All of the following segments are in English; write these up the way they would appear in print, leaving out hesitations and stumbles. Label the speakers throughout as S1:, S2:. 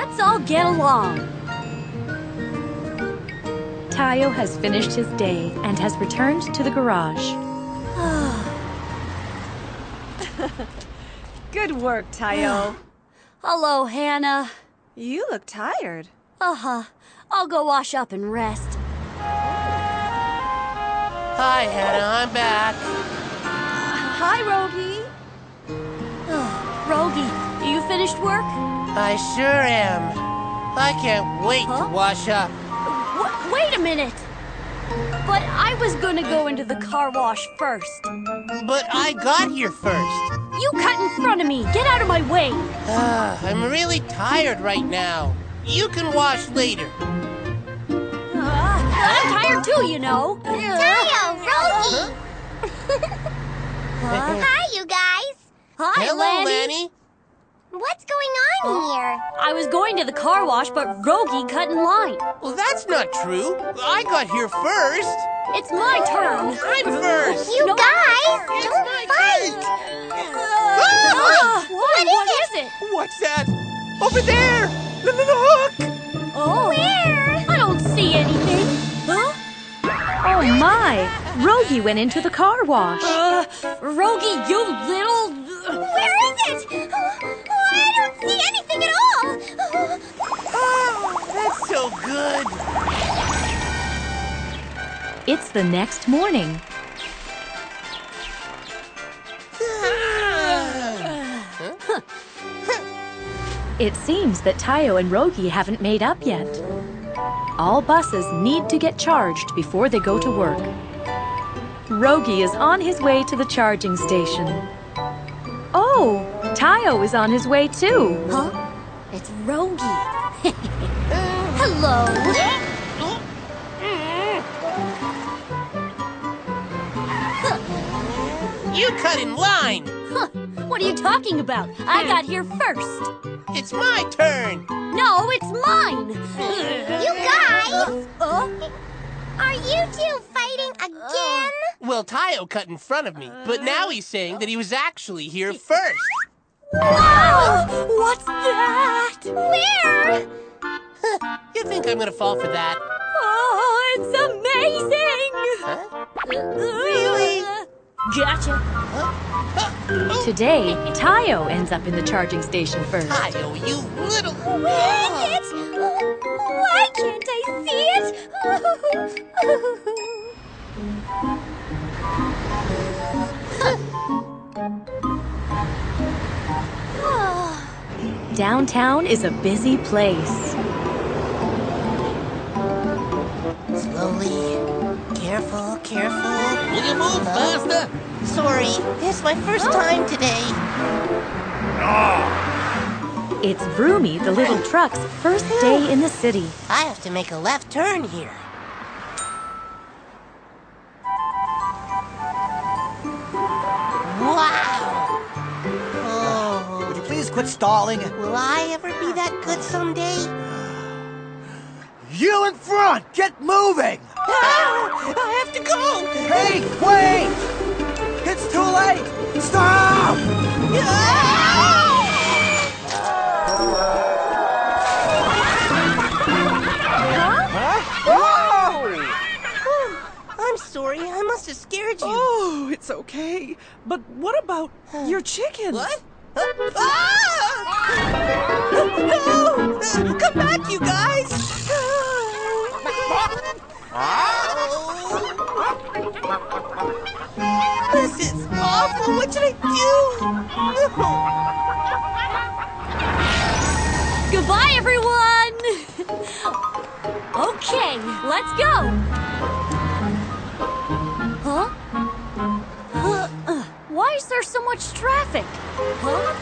S1: let's all get along.
S2: Tayo has finished his day and has returned to the garage.
S3: Good work, Tayo.
S1: Hello, Hannah.
S3: You look tired.
S1: Uh-huh. I'll go wash up and rest.
S4: Hi, Hannah, I'm back.
S3: Hi, Rogi.
S1: Rogi, you finished work?
S4: I sure am. I can't wait to wash up.
S1: Wait a minute. But I was gonna go into the car wash first.
S4: But I got here first.
S1: You cut in front of me. Get out of my way.
S4: I'm really tired right now. You can wash later.
S1: I'm tired too, you know.
S5: Tayo, Rogi! Hi, you guys!
S1: Hi,
S4: Hello, Lanny.
S5: What's going on here?
S1: I was going to the car wash, but Rogi cut in line.
S4: Well, that's not true. I got here first.
S1: It's my turn.
S4: I'm first.
S5: You
S1: No,
S5: guys,
S4: It's
S5: don't
S4: my
S5: fight!
S1: What is it?
S4: What's that? Over there! Look!
S1: Oh, where? I don't see anything. Huh?
S2: Oh my! Rogi went into the car wash.
S1: Rogi, you little...
S5: Where is it? I don't see anything at all!
S4: Oh, that's so good.
S2: It's the next morning. It seems that Tayo and Rogi haven't made up yet. All buses need to get charged before they go to work. Rogi is on his way to the charging station. Oh, Tayo is on his way too.
S1: Huh? It's Rogi. Hello.
S4: You cut in line.
S1: Huh. What are you talking about? I got here first.
S4: It's my turn.
S1: No, it's mine.
S5: You guys! Are you two fighting again?
S4: Well, Tayo cut in front of me, but now he's saying that he was actually here first.
S1: Wow! What's that?
S5: Where?
S4: You think I'm gonna fall for that?
S1: Oh, it's amazing!
S4: Really?
S1: Gotcha.
S2: Today, Tayo ends up in the charging station first.
S4: Tayo, you little...
S5: Where is it? Why can't I see it?
S2: Downtown is a busy place.
S4: Slowly. Careful, careful. Will you move faster? Sorry, it's my first time today.
S2: It's Vroomy, the little truck's first day in the city.
S4: I have to make a left turn here. Wow! Oh,
S6: Would you please quit stalling?
S4: will I ever be that good someday?
S6: You in front! Get moving!
S4: Ah, I have to go!
S6: Hey, wait! It's too late! Stop!
S4: I'm sorry, I must have scared you.
S3: Oh, it's okay. But what about your chickens?
S4: What? No! Come back, you guys! This is awful. What should I do?
S1: Goodbye, everyone! Okay, let's go! Huh? Why is there so much traffic? Huh?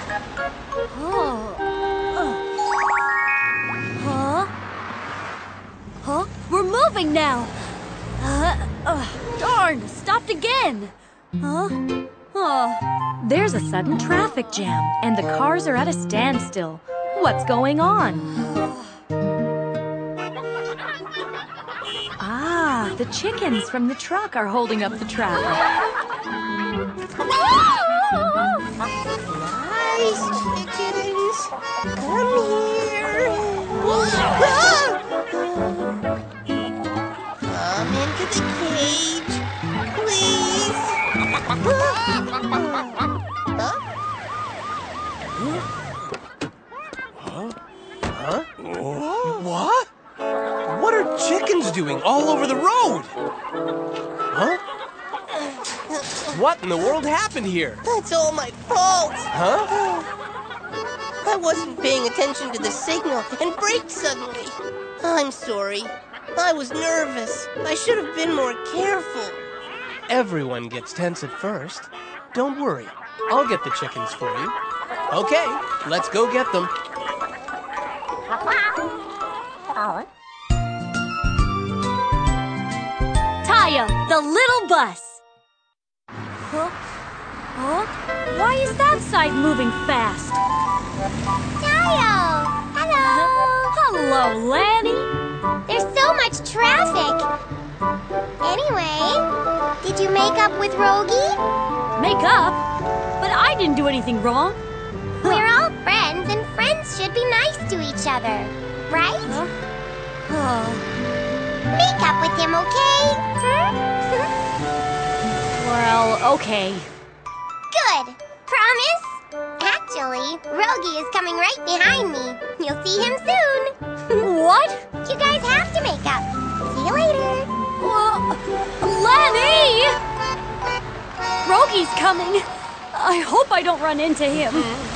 S1: Huh? Huh? We're moving now! Darn, stopped again! Huh?
S2: There's a sudden traffic jam, and the cars are at a standstill. What's going on? Ah, the chickens from the truck are holding up the traffic.
S4: Nice chickens. Come here.
S7: chickens doing all over the road? Huh? What in the world happened here?
S4: That's all my fault.
S7: Huh?
S4: I wasn't paying attention to the signal and braked suddenly. I'm sorry. I was nervous. I should have been more careful.
S7: Everyone gets tense at first. Don't worry. I'll get the chickens for you. Okay, let's go get them.
S1: Tayo, the little bus. Huh? Huh? Why is that side moving fast?
S5: Tayo! Hello!
S1: Hello, Lanny.
S5: There's so much traffic. Anyway, did you make up with Rogie?
S1: Make up? But I didn't do anything wrong.
S5: We're all friends, and friends should be nice to each other, right? Make up with him, okay?
S1: Well, okay.
S5: Good. Promise? Actually, Rogie is coming right behind me. You'll see him soon.
S1: What?
S5: You guys have to make up. See you later.
S1: Lanny! Rogie's coming. I hope I don't run into him.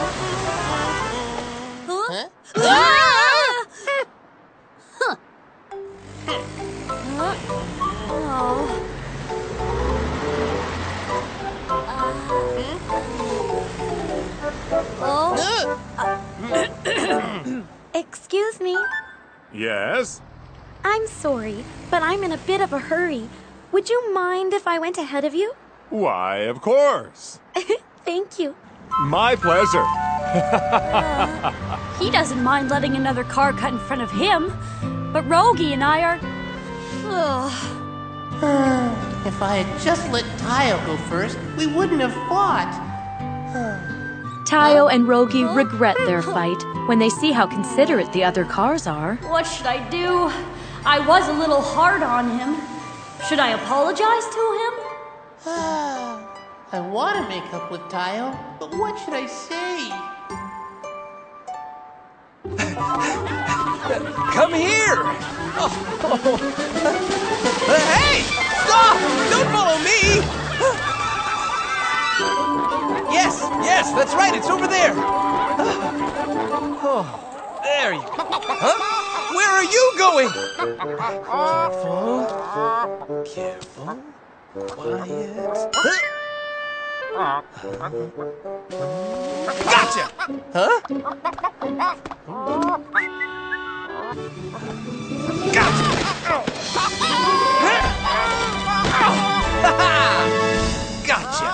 S1: Huh? Ah! Huh.
S2: Excuse me.
S8: Yes?
S2: I'm sorry, but I'm in a bit of a hurry. Would you mind if I went ahead of you?
S8: Why, of course.
S2: Thank you.
S8: My pleasure.
S1: He doesn't mind letting another car cut in front of him. But Rogie and I are...
S4: If I had just let Tayo go first, we wouldn't have fought.
S2: Tayo and Rogie regret their fight when they see how considerate the other cars are.
S1: What should I do? I was a little hard on him. Should I apologize to him?
S4: I want to make up with Tayo, but what should I say?
S7: Come here! Hey! Stop! Don't follow me! Yes, that's right. It's over there. Oh, there you go. Huh? Where are you going? Careful. Quiet. Gotcha! Huh? Gotcha! Gotcha!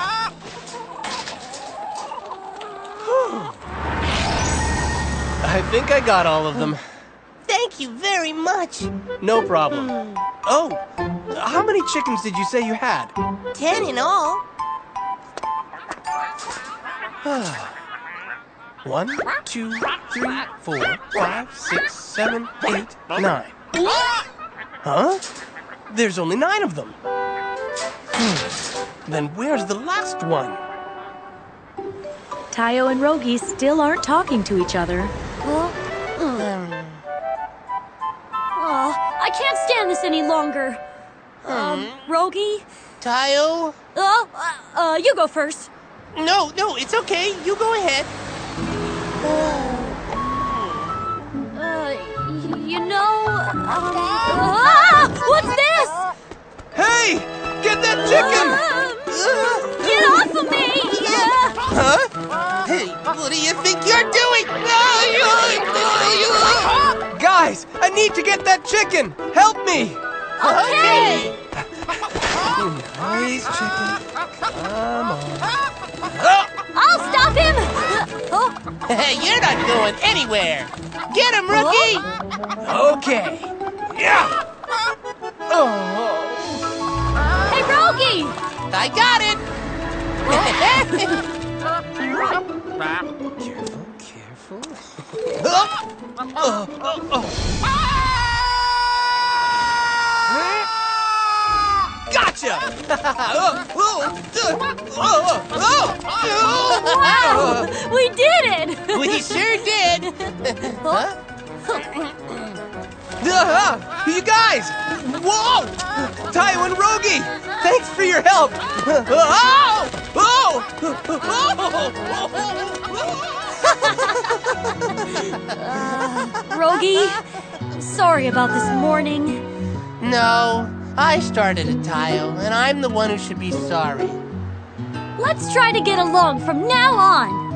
S7: I think I got all of them.
S4: Thank you very much.
S7: No problem. Oh, how many chickens did you say you had?
S4: 10 in all.
S7: 1, 2, 3, 4, 5, 6, 7, 8, 9. Huh? There's only 9 of them. Then where's the last one?
S2: Tayo and Rogie still aren't talking to each other.
S1: I can't stand this any longer. Rogie?
S4: Tayo?
S1: You go first.
S4: No, it's okay. You go ahead.
S1: What's this?
S7: Hey! Get that chicken!
S1: Get off of me!
S7: Huh?
S4: Hey, what do you think you're doing?
S7: Guys, I need to get that chicken! Help me!
S1: Okay!
S7: Nice chicken. Come on.
S1: I'll stop him!
S4: Hey, you're not going anywhere. Get him, Rookie!
S7: Okay. Yeah! Oh.
S1: Hey, Rogie!
S4: I got it!
S7: Careful. Gotcha!
S1: Wow! We did it!
S4: We sure did! Huh?
S7: You guys! Whoa! Tayo and Rogi! Thanks for your help! Oh! Oh!
S1: Rogi, sorry about this morning.
S4: No, I started it, Tayo, and I'm the one who should be sorry.
S1: Let's try to get along from now on.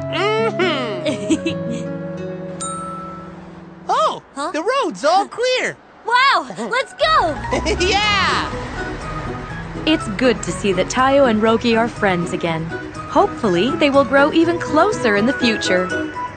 S4: Oh,
S1: Huh?
S4: the road's all clear.
S1: Wow, let's go!
S4: Yeah!
S2: It's good to see that Tayo and Rogi are friends again. Hopefully, they will grow even closer in the future.